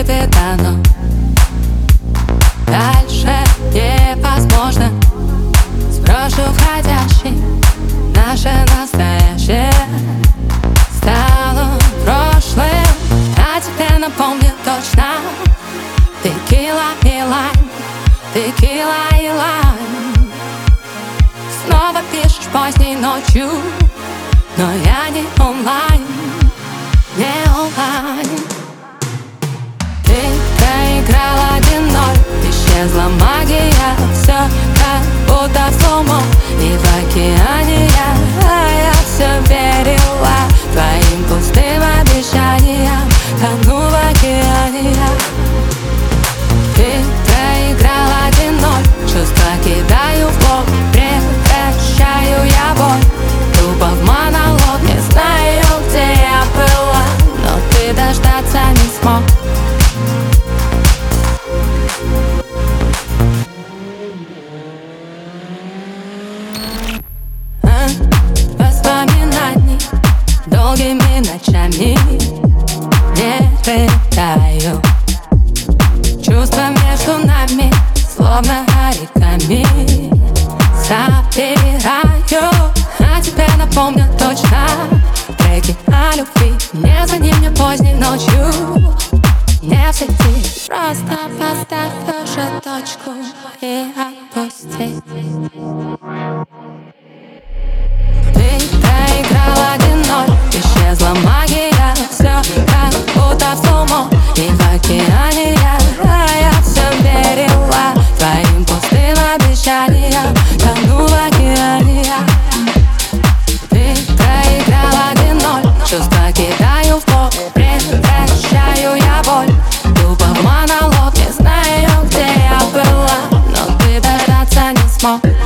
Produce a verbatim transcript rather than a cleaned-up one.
ты дано. Дальше невозможно. Сброшу входящий, наше настоящее стало прошлым, а тебе напомню точно. Текила и лайм, текила и лайм. Снова пишешь поздней ночью, но я не онлайн, не онлайн. Ты проиграл один ноль, исчезла магия, все как будто в слоумо. И в океане я, а я все верила твоим пустым обещаниям, тону в океане я. Ты проиграл один ноль, чувства кидаю в бок, прекращаю я боль. Тупо в монолог, не знаю, где я была, но ты дождаться не смог. Воспоминаний долгими ночами не рыдаю. Чувства между нами словно оригами собираю, а тебе напомню точно. Треки о любви, не за ним, не поздней ночью, не в сети. Просто поставь уже точку и отпусти. Ты проиграл один ноль, исчезла магия, все как будто в слоумо. И в океане я, а я все верила твоим пустым обещаниям, тону в океане я. Ты проиграл один ноль, чувства кидаю в бок, прекращаю я боль. Тупо в монолог, не знаю, где я была, но ты дождаться не смог.